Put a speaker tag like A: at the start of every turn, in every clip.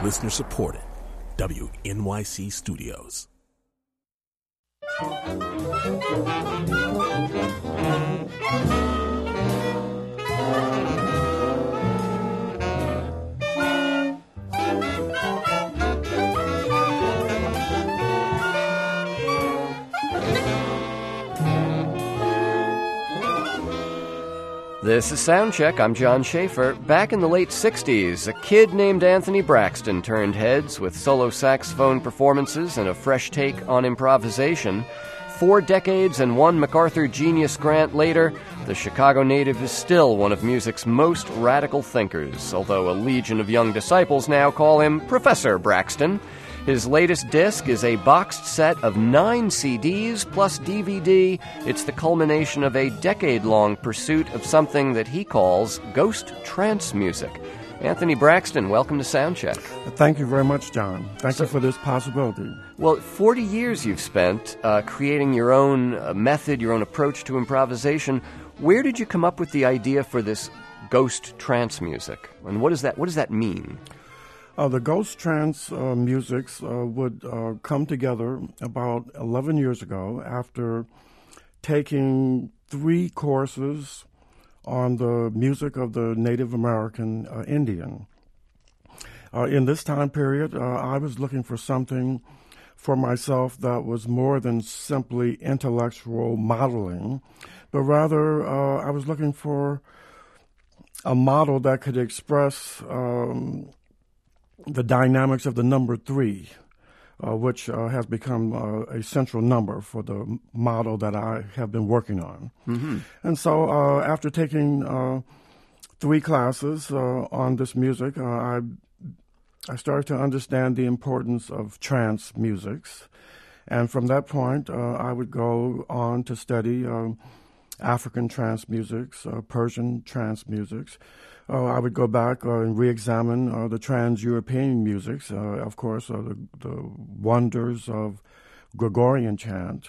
A: Listener supported. WNYC Studios.
B: This is Soundcheck. I'm John Schaefer. Back in the late 60s, a kid named Anthony Braxton turned heads with solo saxophone performances and a fresh take on improvisation. 4 decades and 1 MacArthur Genius Grant later, the Chicago native is still one of music's most radical thinkers, although a legion of young disciples now call him Professor Braxton. His latest disc is a boxed set of 9 CDs plus DVD. It's the culmination of a decade-long pursuit of something that he calls ghost trance music. Anthony Braxton, welcome to Soundcheck.
C: Thank you very much, John. Thank you for this possibility.
B: Well, 40 years you've spent creating your own method, your own approach to improvisation. Where did you come up with the idea for this ghost trance music? And what does that mean?
C: The ghost trance musics would come together about 11 years ago after taking 3 courses on the music of the Native American Indian. In this time period, I was looking for something for myself that was more than simply intellectual modeling, but rather I was looking for a model that could express the dynamics of the number 3, which has become a central number for the model that I have been working on. Mm-hmm. And so after taking 3 classes on this music, I started to understand the importance of trance musics. And from that point, I would go on to study African trance musics, Persian trance musics. I would go back and re-examine the trans-European musics, of course, the wonders of Gregorian chant,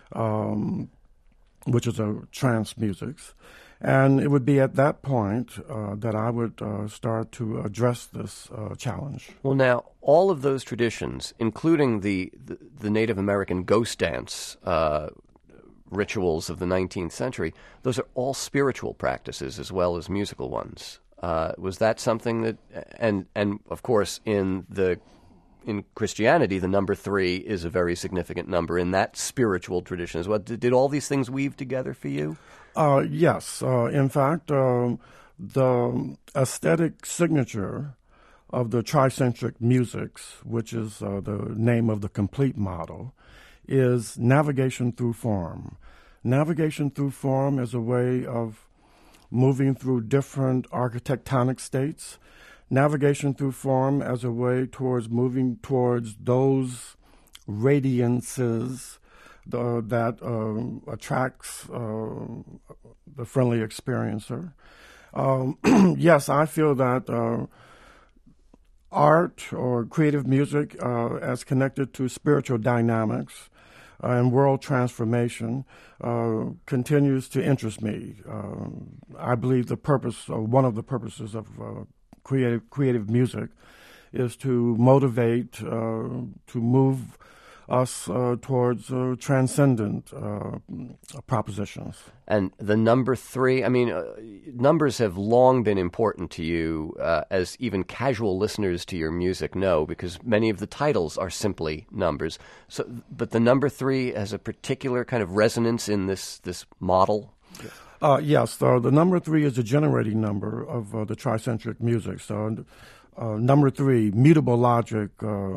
C: which is a trance musics. And it would be at that point that I would start to address this challenge.
B: Well, now, all of those traditions, including the Native American ghost dance rituals of the 19th century, those are all spiritual practices as well as musical ones. Was that something that, and of course in Christianity, the number 3 is a very significant number in that spiritual tradition as well. Did all these things weave together for you?
C: Yes. In fact, the aesthetic signature of the tricentric musics, which is the name of the complete model, is navigation through form. Navigation through form is a way of moving through different architectonic states. Navigation through form as a way towards moving towards those radiances that attracts the friendly experiencer. Yes, I feel that art or creative music as connected to spiritual dynamics and world transformation continues to interest me. I believe one of the purposes of creative music is to motivate, to move us towards transcendent propositions.
B: And the number 3, I mean, numbers have long been important to you, as even casual listeners to your music know, because many of the titles are simply numbers. So, but the number 3 has a particular kind of resonance in this model?
C: Yes, the number 3 is a generating number of the tricentric music. So number 3, mutable logic,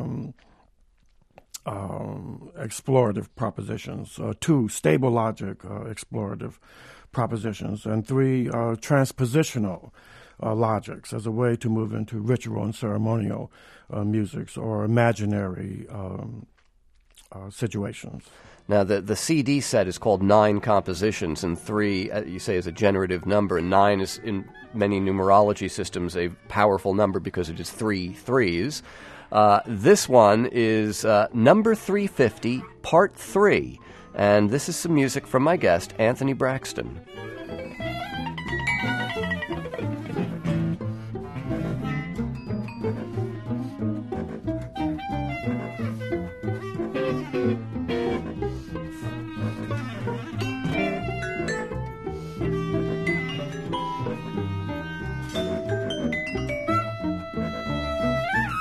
C: explorative propositions, 2, stable logic, explorative propositions, and 3, transpositional logics as a way to move into ritual and ceremonial musics or imaginary situations.
B: Now, the CD set is called 9 Compositions, and 3, you say, is a generative number, and 9 is, in many numerology systems, a powerful number because it is 3 threes. This one is number 350, part 3, and this is some music from my guest, Anthony Braxton.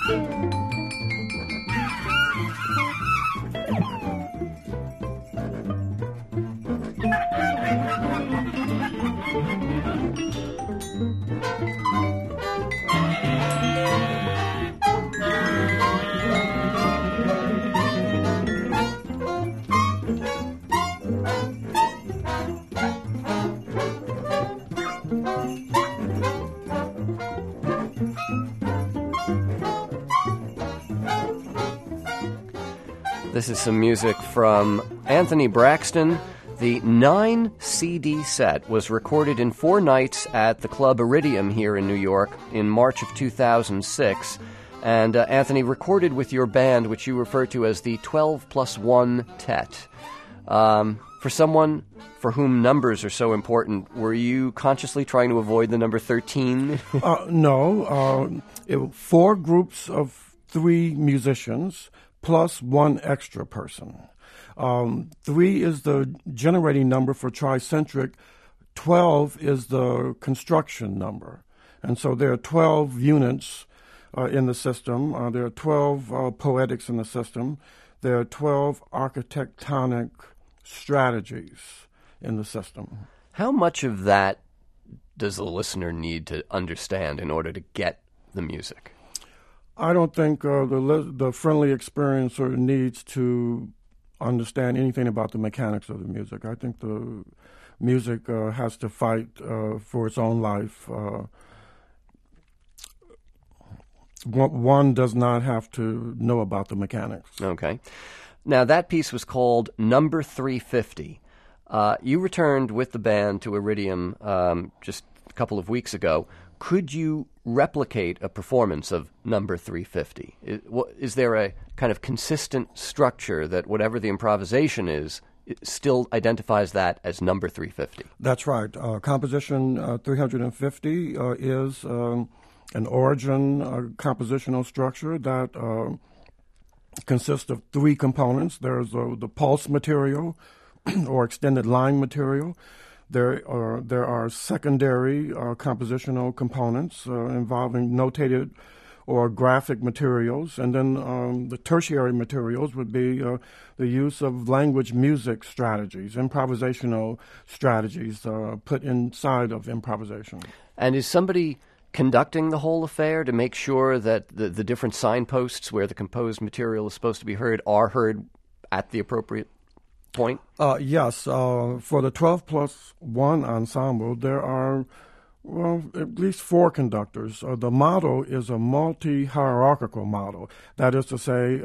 B: This is some music from Anthony Braxton. The 9-CD set was recorded in 4 nights at the Club Iridium here in New York in March of 2006. And Anthony recorded with your band, which you refer to as the 12+1 Tet. For someone for whom numbers are so important, were you consciously trying to avoid the number 13?
C: No. 4 groups of 3 musicians plus 1 extra person. 3 is the generating number for tricentric. 12 is the construction number. And so there are 12 units in the system. There are 12 poetics in the system. There are 12 architectonic strategies in the system.
B: How much of that does the listener need to understand in order to get the music?
C: I don't think the friendly experiencer needs to understand anything about the mechanics of the music. I think the music has to fight for its own life. One does not have to know about the mechanics.
B: Okay. Now, that piece was called Number 350. You returned with the band to Iridium just a couple of weeks ago. Could you replicate a performance of Number 350? Is there a kind of consistent structure that whatever the improvisation is, it still identifies that as Number 350?
C: That's right. Composition 350 is an origin compositional structure that consists of 3 components. There's the pulse material or extended line material. There are secondary compositional components involving notated or graphic materials, and then the tertiary materials would be the use of language music strategies, improvisational strategies put inside of improvisation.
B: And is somebody conducting the whole affair to make sure that the different signposts where the composed material is supposed to be heard are heard at the appropriate point?
C: Yes. For the 12+1 ensemble, there are, at least 4 conductors. The model is a multi-hierarchical model. That is to say,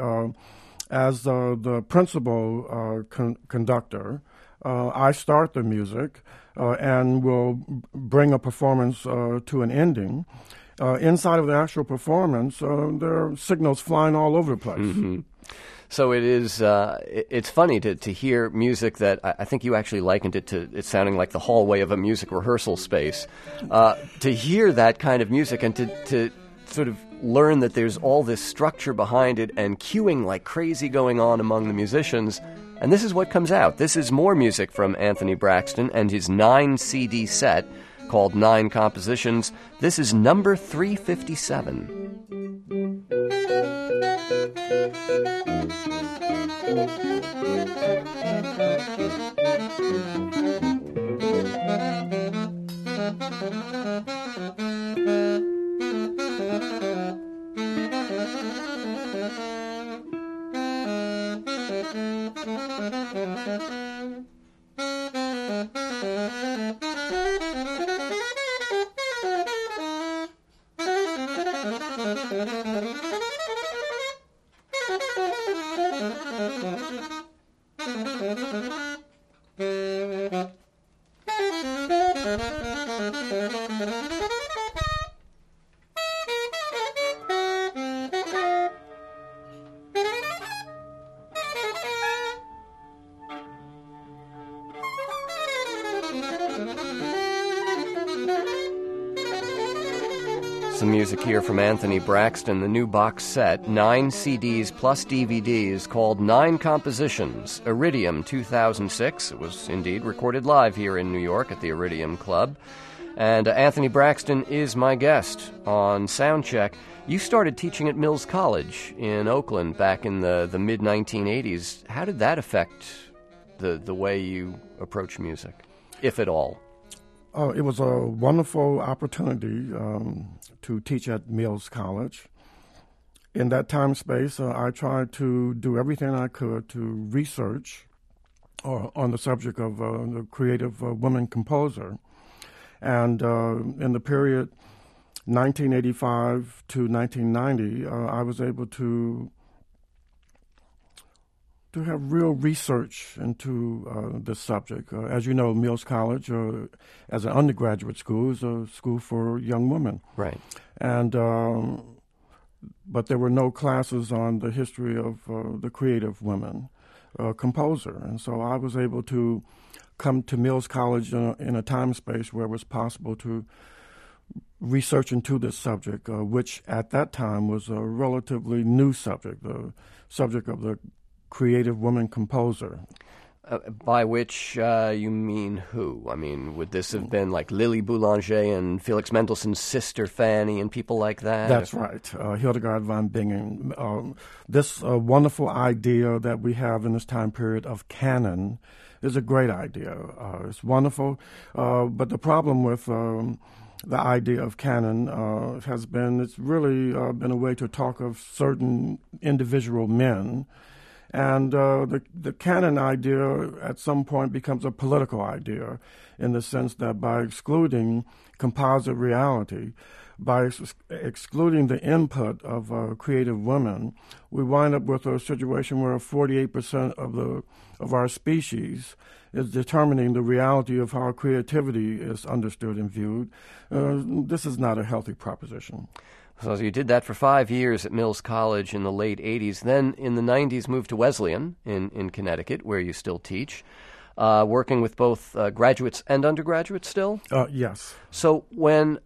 C: as the principal conductor, I start the music and will bring a performance to an ending. Inside of the actual performance, there are signals flying all over the place.
B: Mm-hmm. So it is. It's funny to hear music that I think you actually likened it to. It sounding like the hallway of a music rehearsal space. To hear that kind of music and to sort of learn that there's all this structure behind it and cueing like crazy going on among the musicians. And this is what comes out. This is more music from Anthony Braxton and his 9-CD set called 9 Compositions. This is Number 357. Some music here from Anthony Braxton, the new box set, 9 CDs plus DVDs called 9 Compositions, Iridium 2006. It was indeed recorded live here in New York at the Iridium Club. And Anthony Braxton is my guest on Soundcheck. You started teaching at Mills College in Oakland back in the mid-1980s. How did that affect the way you approach music, if at all?
C: It was a wonderful opportunity to teach at Mills College. In that time space, I tried to do everything I could to research on the subject of the creative woman composer. And in the period 1985 to 1990, I was able to have real research into this subject. As you know, Mills College, as an undergraduate school, is a school for young women.
B: Right.
C: And but there were no classes on the history of the creative women composer. And so I was able to come to Mills College in a time space where it was possible to research into this subject, which at that time was a relatively new subject, the subject of the creative woman composer.
B: By which you mean who? I mean, would this have been like Lily Boulanger and Felix Mendelssohn's sister Fanny and people like that?
C: That's right, Hildegard von Bingen. This wonderful idea that we have in this time period of canon is a great idea. It's wonderful, but the problem with the idea of canon has been it's really been a way to talk of certain individual men. And the canon idea at some point becomes a political idea in the sense that by excluding composite reality, by excluding the input of creative women, we wind up with a situation where 48% of our species is determining the reality of how creativity is understood and viewed. This is not a healthy proposition.
B: So you did that for 5 years at Mills College in the late 80s. Then in the 90s moved to Wesleyan in Connecticut, where you still teach, working with both graduates and undergraduates still?
C: Yes.
B: So when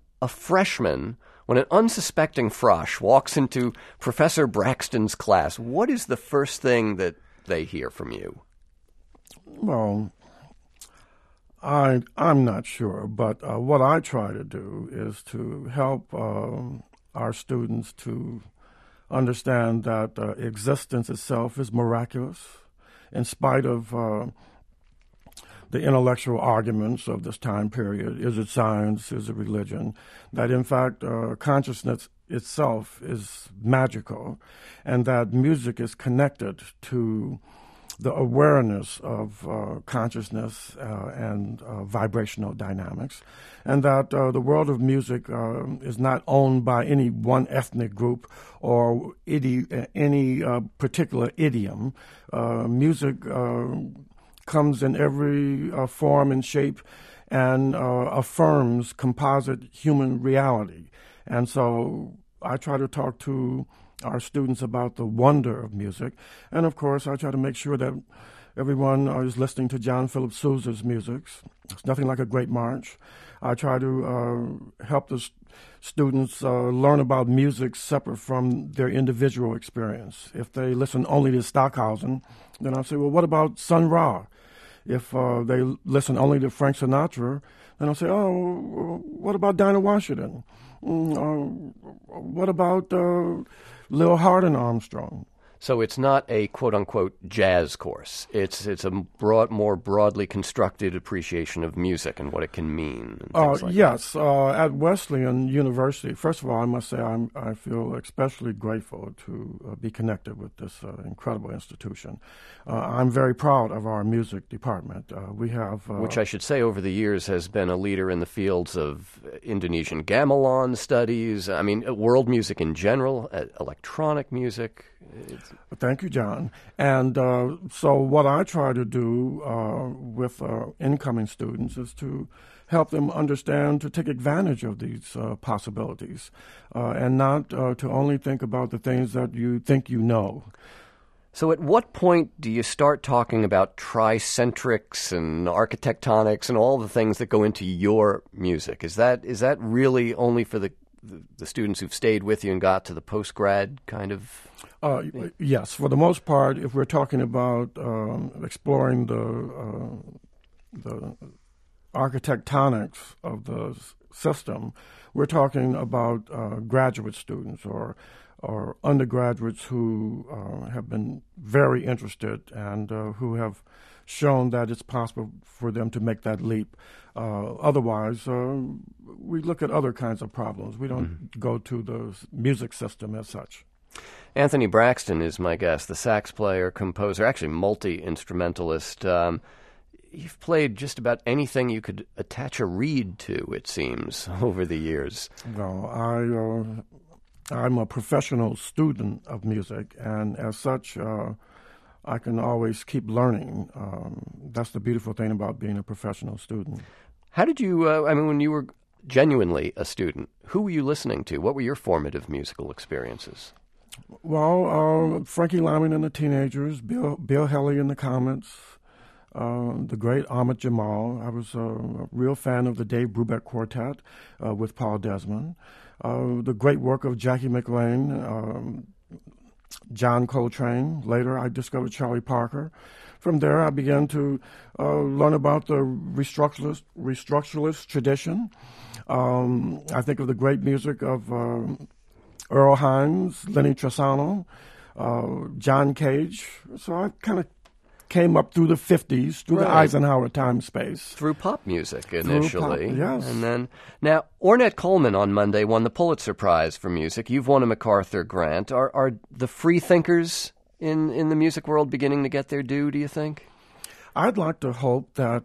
B: an unsuspecting frosh walks into Professor Braxton's class, what is the first thing that they hear from you?
C: Well, I'm not sure, but what I try to do is to help our students to understand that existence itself is miraculous, in spite of the intellectual arguments of this time period. Is it science? Is it religion? That, in fact, consciousness itself is magical, and that music is connected to the awareness of consciousness and vibrational dynamics, and that the world of music is not owned by any one ethnic group or any particular idiom. Music comes in every form and shape and affirms composite human reality. And so I try to talk to our students about the wonder of music. And, of course, I try to make sure that everyone is listening to John Philip Sousa's music. It's nothing like a great march. I try to help the students learn about music separate from their individual experience. If they listen only to Stockhausen, then I'll say, well, what about Sun Ra? If they listen only to Frank Sinatra, then I'll say, oh, what about Dinah Washington? What about Lil Hardin Armstrong?
B: So it's not a quote-unquote jazz course. It's a more broadly constructed appreciation of music and what it can mean. And things like
C: yes. At Wesleyan University, first of all, I must say I feel especially grateful to be connected with this incredible institution. I'm very proud of our music department. We have...
B: which I should say over the years has been a leader in the fields of Indonesian gamelan studies, I mean, world music in general, electronic music.
C: Thank you, John. And so what I try to do with incoming students is to help them understand, to take advantage of these possibilities, and not to only think about the things that you think you know.
B: So at what point do you start talking about tricentrics and architectonics and all the things that go into your music? Is that really only for the students who've stayed with you and got to the post-grad kind of...
C: Yes, for the most part, if we're talking about exploring the architectonics of the system, we're talking about graduate students or undergraduates who have been very interested and who have shown that it's possible for them to make that leap. Otherwise, we look at other kinds of problems. We don't go to the music system as such.
B: Anthony Braxton is my guest, the sax player, composer, actually multi-instrumentalist. You've played just about anything you could attach a reed to, it seems, over the years.
C: Well, I'm a professional student of music, and as such, I can always keep learning. That's the beautiful thing about being a professional student.
B: How did you, when you were genuinely a student, who were you listening to? What were your formative musical experiences?
C: Well, Frankie Lymon and the Teenagers, Bill Haley and the Comets, the great Ahmad Jamal. I was a real fan of the Dave Brubeck Quartet with Paul Desmond. The great work of Jackie McLean, John Coltrane. Later, I discovered Charlie Parker. From there, I began to learn about the restructuralist tradition. I think of the great music of Earl Hines, Lenny Tristano, John Cage. So I kind of came up through the 50s, through the Eisenhower time space.
B: Through pop music initially.
C: Through pop, yes.
B: And then, now, Ornette Coleman on Monday won the Pulitzer Prize for music. You've won a MacArthur Grant. Are the free thinkers in the music world beginning to get their due, do you think?
C: I'd like to hope that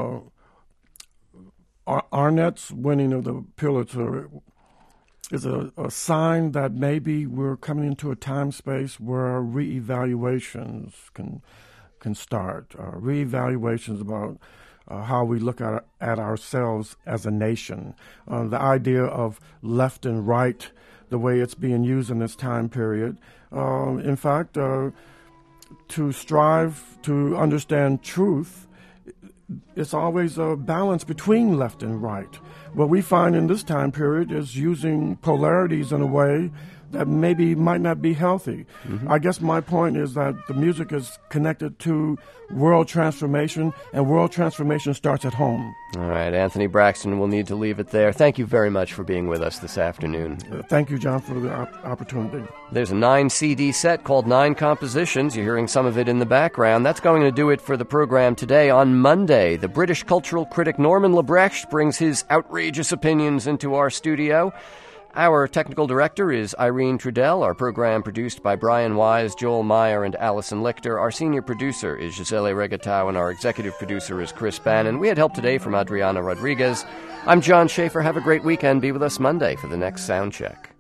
C: Ornette's winning of the Pulitzer is a sign that maybe we're coming into a time space where reevaluations can start. Reevaluations about how we look at ourselves as a nation. The idea of left and right, the way it's being used in this time period. In fact, to strive to understand truth, it's always a balance between left and right. What we find in this time period is using polarities in a way that maybe might not be healthy. I guess my point is that the music is connected to world transformation, and world transformation starts at home.
B: All right, Anthony Braxton, we'll need to leave it there. Thank you very much for being with us this afternoon.
C: Thank you, John, for the opportunity.
B: There's a 9-CD set called 9 Compositions. You're hearing some of it in the background. That's going to do it for the program today. On Monday, the British cultural critic Norman Lebrecht brings his outrageous opinions into our studio. Our technical director is Irene Trudell. Our program produced by Brian Wise, Joel Meyer, and Allison Lichter. Our senior producer is Gisele Regatau, and our executive producer is Chris Bannon. We had help today from Adriana Rodriguez. I'm John Schaefer. Have a great weekend. Be with us Monday for the next Sound Check.